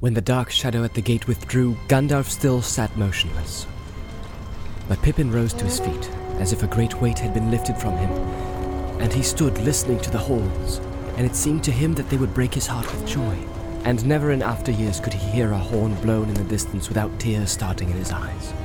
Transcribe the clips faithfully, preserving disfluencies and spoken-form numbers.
When the dark shadow at the gate withdrew, Gandalf still sat motionless. But Pippin rose to his feet, as if a great weight had been lifted from him, and he stood listening to the halls, and it seemed to him that they would break his heart with joy. And never in after years could he hear a horn blown in the distance without tears starting in his eyes.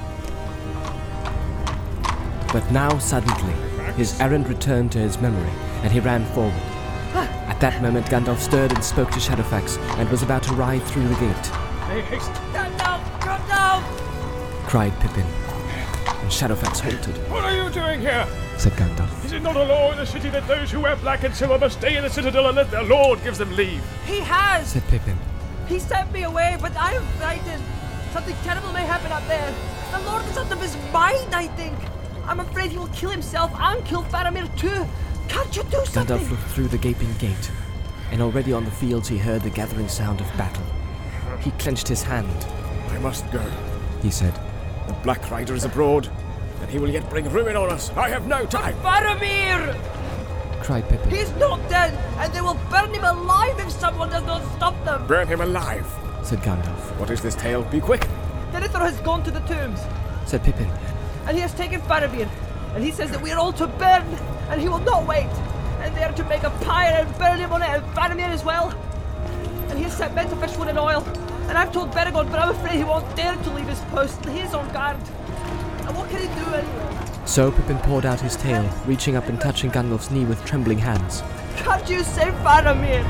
But now, suddenly, his errand returned to his memory, and he ran forward. At that moment, Gandalf stirred and spoke to Shadowfax, and was about to ride through the gate. Make haste! Gandalf! Gandalf! Cried Pippin, and Shadowfax halted. What are you doing here? Said Gandalf. Is it not a law in the city that those who wear black and silver must stay in the citadel unless their lord gives them leave? He has! Said Pippin. He sent me away, but I am frightened. Something terrible may happen up there. The Lord is out of his mind, I think. I'm afraid he will kill himself and kill Faramir too. Can't you do something? Gandalf looked through the gaping gate, and already on the fields he heard the gathering sound of battle. He clenched his hand. I must go, he said. The Black Rider is abroad, and he will yet bring ruin on us. I have no time. Faramir! Cried Pippin. He's not dead, and they will burn him alive if someone does not stop them. Burn him alive, said Gandalf. What is this tale? Be quick. Denethor has gone to the tombs, said Pippin. And he has taken Faramir, and he says that we are all to burn, and he will not wait. And they are to make a pyre and burn him on it, and Faramir as well. And he has sent men to fetch wood and oil. And I've told Beregond, but I'm afraid he won't dare to leave his post, and he is on guard. And what can he do anyway? So Pippin poured out his tale, reaching up and touching Gandalf's knee with trembling hands. Can't you save Faramir?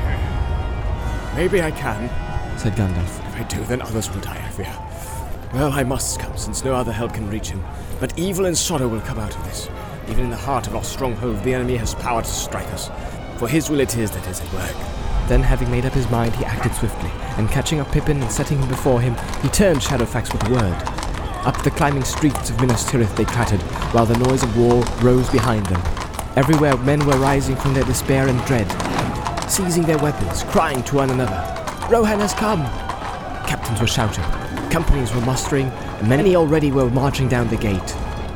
Maybe I can, said Gandalf. If I do, then others will die, I fear. Well, I must come, since no other help can reach him. But evil and sorrow will come out of this. Even in the heart of our stronghold, the enemy has power to strike us. For his will it is that is at work. Then, having made up his mind, he acted swiftly, and catching up Pippin and setting him before him, he turned Shadowfax with a word. Up the climbing streets of Minas Tirith they clattered, while the noise of war rose behind them. Everywhere men were rising from their despair and dread, seizing their weapons, crying to one another, "Rohan has come!" Captains were shouting, companies were mustering, and many already were marching down the gate.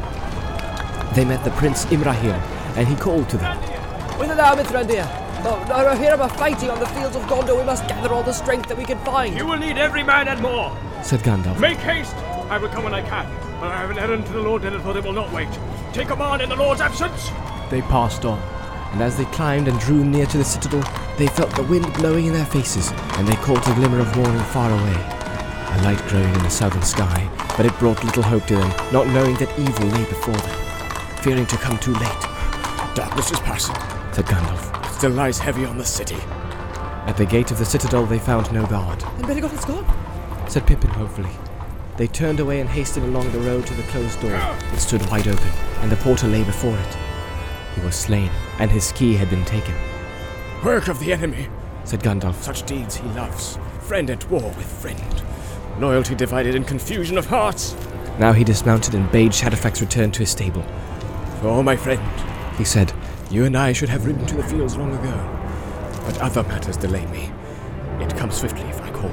They met the Prince Imrahil, and he called to them. Whither now, Mithrandir? No, no, I hear about fighting on the fields of Gondor. We must gather all the strength that we can find. You will need every man and more, said Gandalf. Make haste! I will come when I can, but I have an errand to the Lord Denethor that will not wait. Take command in the Lord's absence! They passed on, and as they climbed and drew near to the citadel, they felt the wind blowing in their faces, and they caught a glimmer of morning far away. A light growing in the southern sky, but it brought little hope to them, not knowing that evil lay before them. Fearing to come too late. Darkness is passing, said Gandalf. It still lies heavy on the city. At the gate of the citadel they found no guard. Then Beregond has gone, said Pippin hopefully. They turned away and hastened along the road to the closed door. It stood wide open, and the porter lay before it. He was slain, and his key had been taken. Work of the enemy, said Gandalf. Such deeds he loves, friend at war with friend. Loyalty divided in confusion of hearts. Now he dismounted and bade Shadowfax return to his stable. For, my friend, he said, you and I should have ridden to the fields long ago. But other matters delay me. It comes swiftly if I call.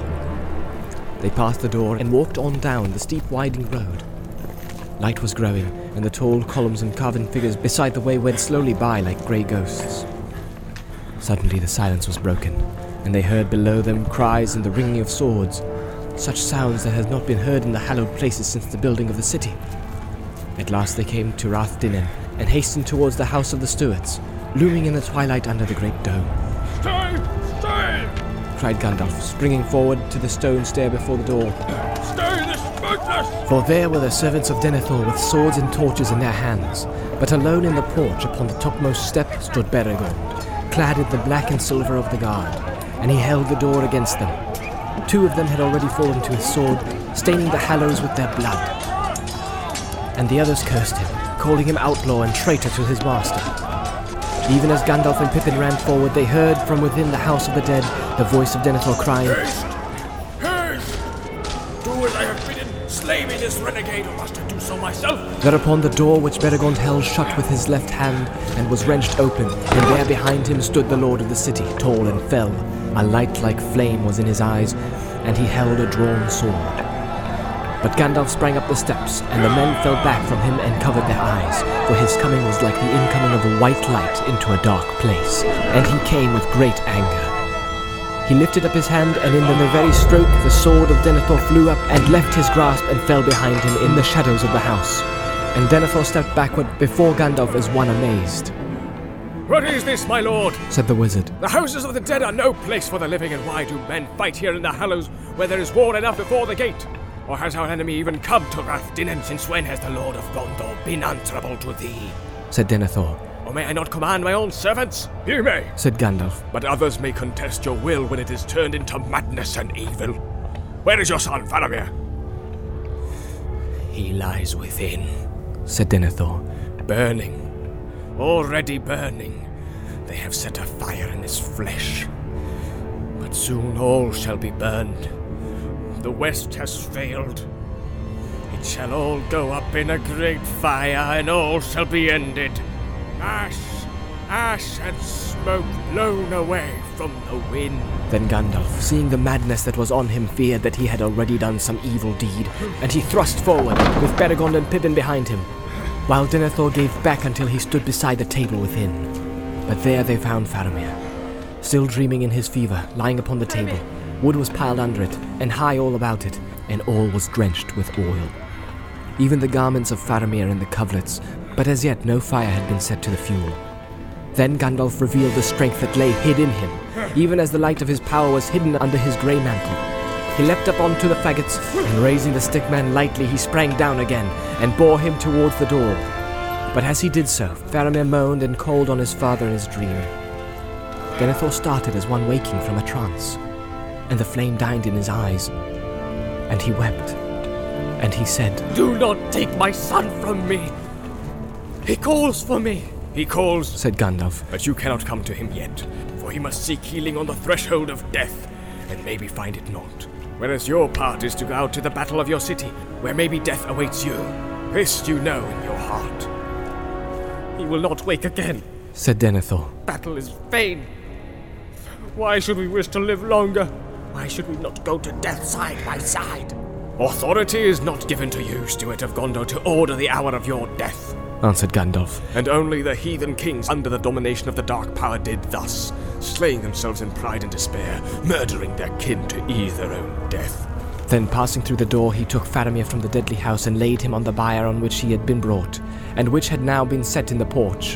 They passed the door and walked on down the steep winding road. Light was growing, and the tall columns and carven figures beside the way went slowly by like grey ghosts. Suddenly the silence was broken, and they heard below them cries and the ringing of swords, such sounds that had not been heard in the hallowed places since the building of the city. At last they came to Rath Dinen, and hastened towards the house of the Stuarts, looming in the twilight under the great dome. Stay! Stay! Cried Gandalf, springing forward to the stone stair before the door. Stay this smokeless! For there were the servants of Denethor with swords and torches in their hands, but alone in the porch upon the topmost step stood Beregond, clad in the black and silver of the guard, and he held the door against them. Two of them had already fallen to his sword, staining the hallows with their blood. And the others cursed him, calling him outlaw and traitor to his master. Even as Gandalf and Pippin ran forward, they heard from within the House of the Dead the voice of Denethor crying, Haste! Haste! Do as I have bidden! Slay me this renegade, or must I do so myself? Thereupon the door which Beregond held shut with his left hand and was wrenched open, and there behind him stood the lord of the city, tall and fell. A light like flame was in his eyes, and he held a drawn sword. But Gandalf sprang up the steps, and the men fell back from him and covered their eyes, for his coming was like the incoming of a white light into a dark place, and he came with great anger. He lifted up his hand, and in the very stroke the sword of Denethor flew up and left his grasp and fell behind him in the shadows of the house. And Denethor stepped backward before Gandalf as one amazed. What is this, my lord? Said the wizard. The houses of the dead are no place for the living, and why do men fight here in the Hallows where there is war enough before the gate? Or has our enemy even come to Rathdinnen? Since when has the Lord of Gondor been answerable to thee? Said Denethor. Or may I not command my own servants? You may, said Gandalf. But others may contest your will when it is turned into madness and evil. Where is your son, Faramir? He lies within, said Denethor. Burning. Already burning. They have set a fire in his flesh. But soon all shall be burned. The West has failed. It shall all go up in a great fire, and all shall be ended. Ash, ash and smoke blown away from the wind. Then Gandalf, seeing the madness that was on him, feared that he had already done some evil deed, and he thrust forward, with Beregond and Pippin behind him, while Denethor gave back until he stood beside the table within. But there they found Faramir, still dreaming in his fever, lying upon the table. Wood was piled under it, and high all about it, and all was drenched with oil. Even the garments of Faramir and the coverlets, but as yet no fire had been set to the fuel. Then Gandalf revealed the strength that lay hid in him, even as the light of his power was hidden under his grey mantle. He leapt up onto the faggots, and raising the stickman lightly, he sprang down again, and bore him towards the door. But as he did so, Faramir moaned and called on his father in his dream. Denethor started as one waking from a trance, and the flame died in his eyes, and he wept, and he said, Do not take my son from me! He calls for me! He calls, said Gandalf, but you cannot come to him yet, for he must seek healing on the threshold of death, and maybe find it not. Whereas your part is to go out to the battle of your city, where maybe death awaits you. This you know in your heart. He will not wake again, said Denethor. Battle is vain. Why should we wish to live longer? Why should we not go to death side by side? Authority is not given to you, Steward of Gondor, to order the hour of your death, answered Gandalf. And only the heathen kings under the domination of the Dark Power did thus, slaying themselves in pride and despair, murdering their kin to ease their own death. Then passing through the door, he took Faramir from the deadly house and laid him on the bier on which he had been brought, and which had now been set in the porch.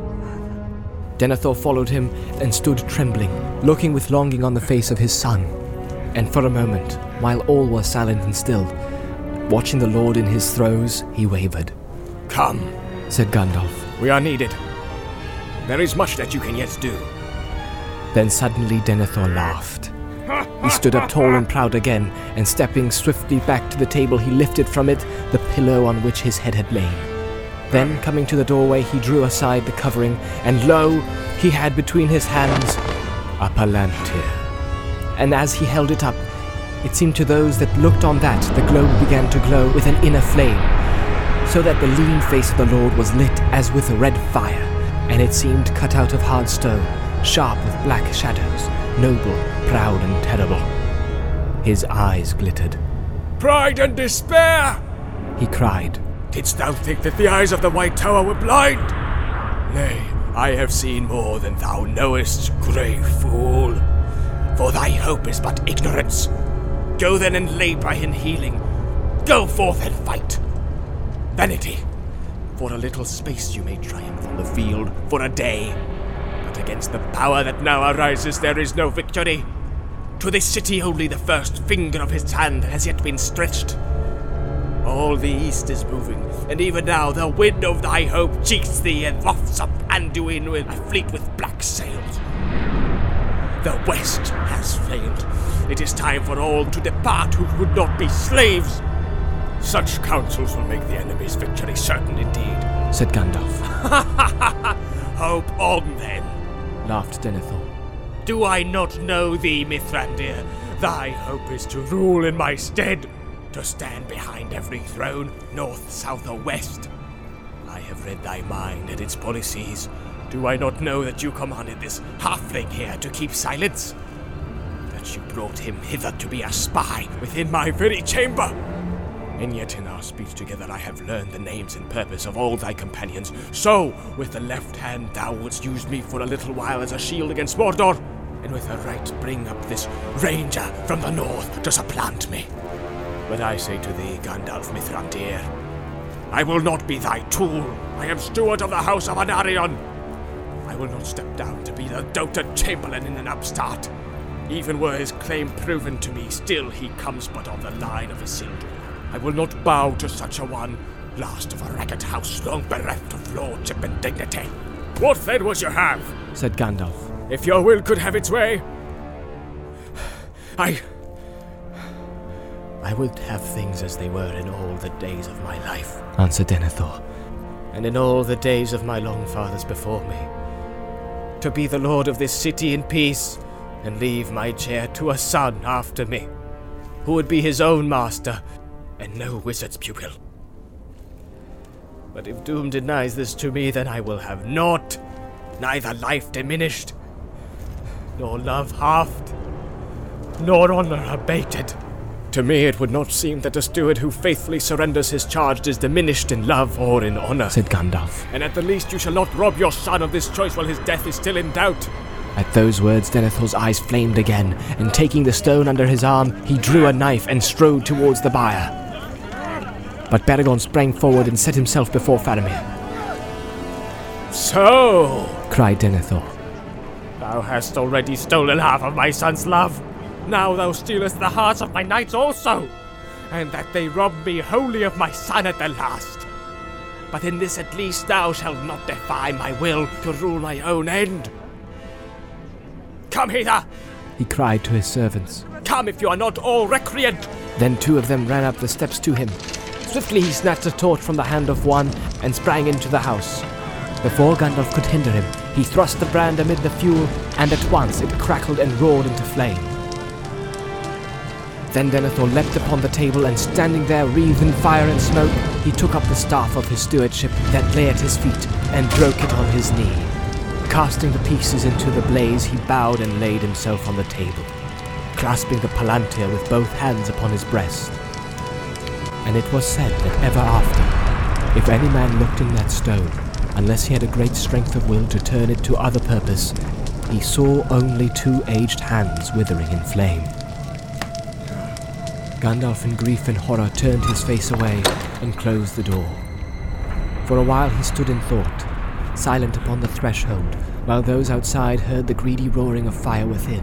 Denethor followed him and stood trembling, looking with longing on the face of his son. And for a moment, while all were silent and still, watching the Lord in his throes, he wavered. Come, said Gandalf. We are needed. There is much that you can yet do. Then suddenly Denethor laughed. He stood up tall and proud again, and stepping swiftly back to the table, he lifted from it the pillow on which his head had lain. Then, coming to the doorway, he drew aside the covering, and lo, he had between his hands a palantir. And as he held it up, it seemed to those that looked on that the globe began to glow with an inner flame, so that the lean face of the Lord was lit as with a red fire, and it seemed cut out of hard stone, sharp with black shadows, noble, proud, and terrible. His eyes glittered. Pride and despair! He cried. Didst thou think that the eyes of the White Tower were blind? Nay, I have seen more than thou knowest, grey fool. For thy hope is but ignorance. Go then and labour in healing. Go forth and fight. Vanity. For a little space you may triumph on the field, for a day. But against the power that now arises there is no victory. To this city only the first finger of his hand has yet been stretched. All the east is moving, and even now the wind of thy hope cheeks thee and wafts up Anduin with a fleet with black sails. The west has failed. It is time for all to depart who would not be slaves. Such counsels will make the enemy's victory certain indeed, said Gandalf. Hope on then, laughed Denethor. Do I not know thee, Mithrandir? Thy hope is to rule in my stead, to stand behind every throne, north, south, or west. I have read thy mind and its policies. Do I not know that you commanded this halfling here to keep silence? That you brought him hither to be a spy within my very chamber? And yet in our speech together I have learned the names and purpose of all thy companions. So, with the left hand thou wouldst use me for a little while as a shield against Mordor. and with a right bring up this ranger from the north to supplant me. But I say to thee, Gandalf Mithrandir, I will not be thy tool. I am steward of the house of Anarion. I will not step down to be the doted chamberlain in an upstart. Even were his claim proven to me, still he comes but on the line of Isildur. I will not bow to such a one, last of a ragged house long bereft of lordship and dignity. What then would you have? Said Gandalf. If your will could have its way, I... I would have things as they were in all the days of my life, answered Denethor. And in all the days of my long fathers before me. To be the lord of this city in peace, and leave my chair to a son after me, who would be his own master, and no wizard's pupil. But if doom denies this to me, then I will have naught, neither life diminished, nor love halved, nor honor abated. To me it would not seem that a steward who faithfully surrenders his charge is diminished in love or in honor, said Gandalf. And at the least you shall not rob your son of this choice while his death is still in doubt. At those words, Denethor's eyes flamed again, and taking the stone under his arm, he drew a knife and strode towards the bier. But Beregond sprang forward and set himself before Faramir. So, cried Denethor, thou hast already stolen half of my son's love. Now thou stealest the hearts of my knights also, and that they rob me wholly of my son at the last. But in this at least thou shalt not defy my will to rule my own end. Come hither! He cried to his servants. Come if you are not all recreant! Then two of them ran up the steps to him. Swiftly he snatched a torch from the hand of one and sprang into the house. Before Gandalf could hinder him, he thrust the brand amid the fuel, and at once it crackled and roared into flame. Then Denethor leapt upon the table, and standing there wreathed in fire and smoke, he took up the staff of his stewardship that lay at his feet, and broke it on his knee. Casting the pieces into the blaze, he bowed and laid himself on the table, clasping the palantir with both hands upon his breast. And it was said that ever after, if any man looked in that stone, unless he had a great strength of will to turn it to other purpose, he saw only two aged hands withering in flame. Gandalf in grief and horror turned his face away and closed the door. For a while he stood in thought, silent upon the threshold, while those outside heard the greedy roaring of fire within.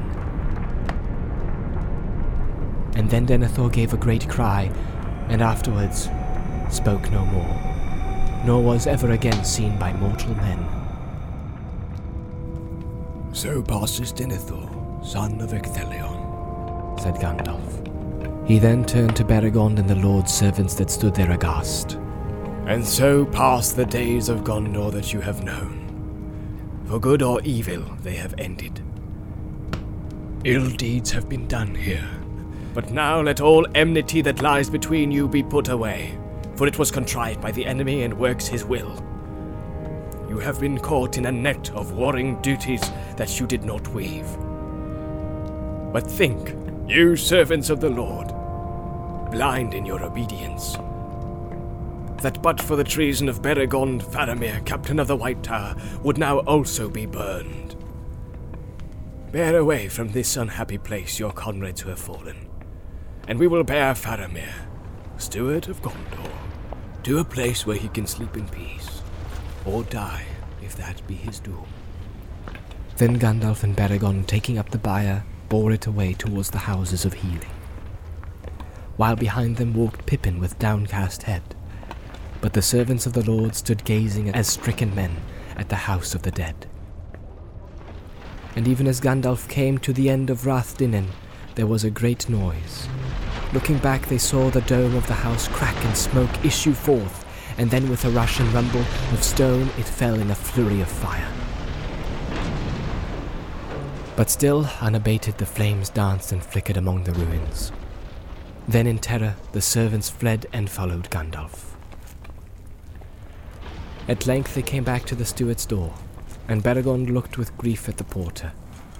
And then Denethor gave a great cry, and afterwards spoke no more, nor was ever again seen by mortal men. So passes Denethor, son of Ecthelion, said Gandalf. He then turned to Beregond and the Lord's servants that stood there aghast. And so pass the days of Gondor that you have known. For good or evil, they have ended. Ill deeds have been done here. But now let all enmity that lies between you be put away, for it was contrived by the enemy and works his will. You have been caught in a net of warring duties that you did not weave. But think, you servants of the Lord, blind in your obedience, that but for the treason of Beregond, Faramir, captain of the White Tower, would now also be burned. Bear away from this unhappy place your comrades who have fallen, and we will bear Faramir, steward of Gondor, to a place where he can sleep in peace, or die, if that be his doom. Then Gandalf and Beregond, taking up the bier, bore it away towards the houses of healing, while behind them walked Pippin with downcast head. But the servants of the Lord stood gazing as stricken men at the house of the dead. And even as Gandalf came to the end of Rath Dinen, there was a great noise. Looking back, they saw the dome of the house crack and smoke issue forth, and then with a rush and rumble of stone it fell in a flurry of fire. But still, unabated, the flames danced and flickered among the ruins. Then in terror, the servants fled and followed Gandalf. At length they came back to the steward's door, and Beregond looked with grief at the porter.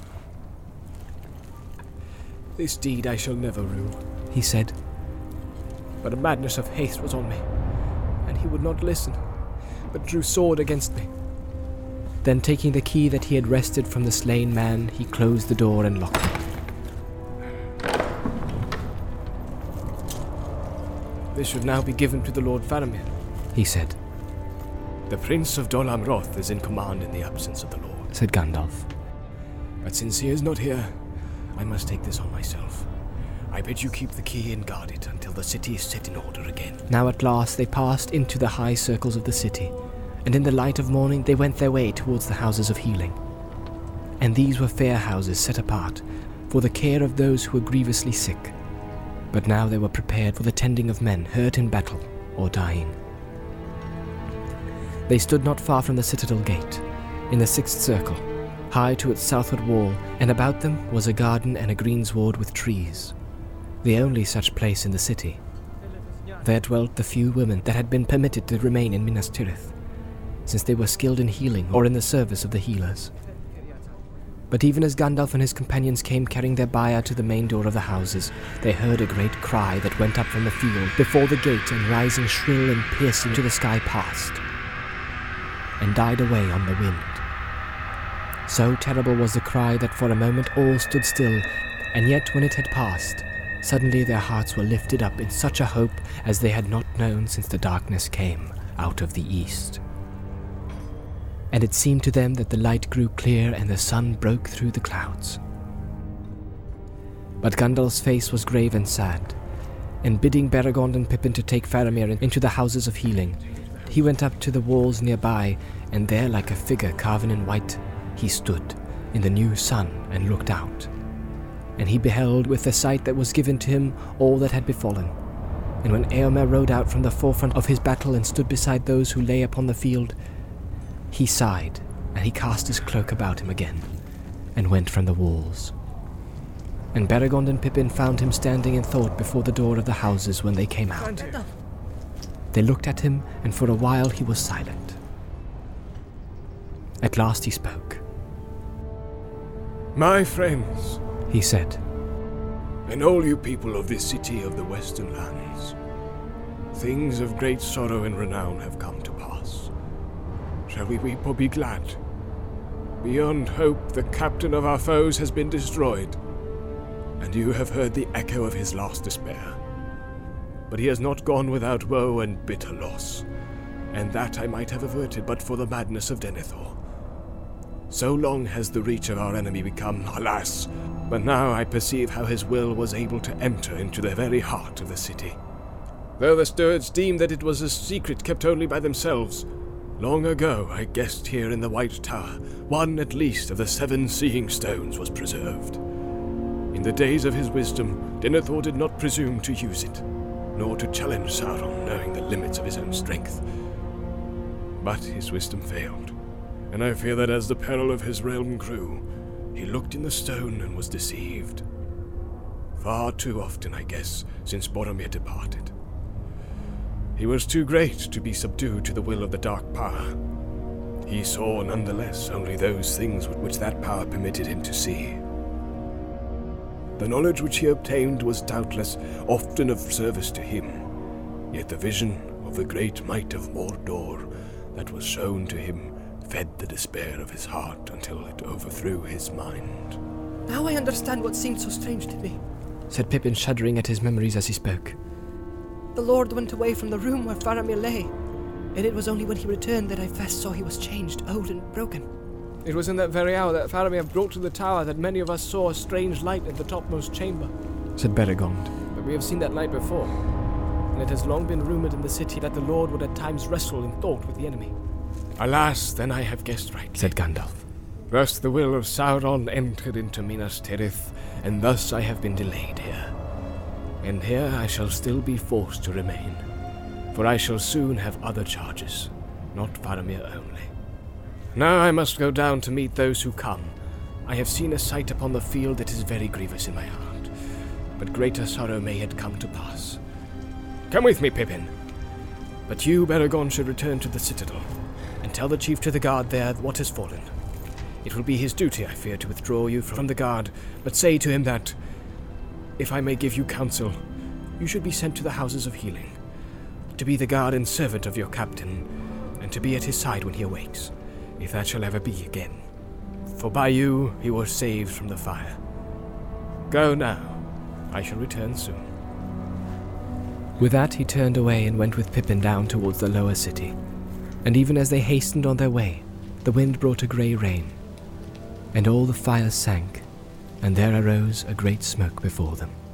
This deed I shall never rue, he said. But a madness of haste was on me, and he would not listen, but drew sword against me. Then taking the key that he had wrested from the slain man, he closed the door and locked it. This should now be given to the Lord Faramir, he said. The Prince of Dol Amroth is in command in the absence of the Lord, said Gandalf. But since he is not here, I must take this on myself. I bid you keep the key and guard it until the city is set in order again. Now at last they passed into the high circles of the city, and in the light of morning they went their way towards the houses of healing. And these were fair houses set apart for the care of those who were grievously sick. But now they were prepared for the tending of men hurt in battle or dying. They stood not far from the citadel gate, in the sixth circle, high to its southward wall, and about them was a garden and a greensward with trees, the only such place in the city. There dwelt the few women that had been permitted to remain in Minas Tirith, since they were skilled in healing or in the service of the healers. But even as Gandalf and his companions came carrying their bier to the main door of the houses, they heard a great cry that went up from the field before the gate, and rising shrill and piercing to the sky passed, and died away on the wind. So terrible was the cry that for a moment all stood still, and yet when it had passed, suddenly their hearts were lifted up in such a hope as they had not known since the darkness came out of the east. And it seemed to them that the light grew clear and the sun broke through the clouds. But Gandalf's face was grave and sad, and bidding Beregond and Pippin to take Faramir into the houses of healing, he went up to the walls nearby, and there like a figure carven in white, he stood in the new sun and looked out. And he beheld with the sight that was given to him all that had befallen. And when Eomer rode out from the forefront of his battle and stood beside those who lay upon the field, he sighed, and he cast his cloak about him again, and went from the walls. And Beregond and Pippin found him standing in thought before the door of the houses when they came out. They looked at him, and for a while he was silent. At last he spoke. My friends, he said, and all you people of this city of the Western Lands, things of great sorrow and renown have come to pass. Shall we weep or be glad? Beyond hope, the captain of our foes has been destroyed, and you have heard the echo of his last despair. But he has not gone without woe and bitter loss, and that I might have averted but for the madness of Denethor. So long has the reach of our enemy become, alas, but now I perceive how his will was able to enter into the very heart of the city. Though the stewards deemed that it was a secret kept only by themselves, long ago I guessed here in the White Tower, one at least of the seven seeing stones was preserved. In the days of his wisdom, Denethor did not presume to use it, nor to challenge Sauron, knowing the limits of his own strength. But his wisdom failed, and I fear that as the peril of his realm grew, he looked in the stone and was deceived. Far too often, I guess, since Boromir departed. He was too great to be subdued to the will of the Dark Power. He saw, nonetheless, only those things which that power permitted him to see. The knowledge which he obtained was doubtless often of service to him, yet the vision of the great might of Mordor that was shown to him fed the despair of his heart until it overthrew his mind. Now I understand what seemed so strange to me, said Pippin, shuddering at his memories as he spoke. The Lord went away from the room where Faramir lay, and it was only when he returned that I first saw he was changed, old and broken. It was in that very hour that Faramir brought to the tower that many of us saw a strange light in the topmost chamber, said Beregond. But we have seen that light before, and it has long been rumored in the city that the Lord would at times wrestle in thought with the enemy. Alas, then I have guessed right, said Gandalf. First the will of Sauron entered into Minas Tirith, and thus I have been delayed here. And here I shall still be forced to remain, for I shall soon have other charges, not Faramir only. Now I must go down to meet those who come. I have seen a sight upon the field that is very grievous in my heart, but greater sorrow may yet come to pass. Come with me, Pippin. But you, Beregond, should return to the citadel, and tell the chief to the guard there what has fallen. It will be his duty, I fear, to withdraw you from the guard, but say to him that, if I may give you counsel, you should be sent to the houses of healing, to be the guard and servant of your captain, and to be at his side when he awakes. if that shall ever be again. For by you he was saved from the fire. Go now. I shall return soon. With that he turned away and went with Pippin down towards the lower city. And even as they hastened on their way, the wind brought a grey rain, and all the fires sank, and there arose a great smoke before them.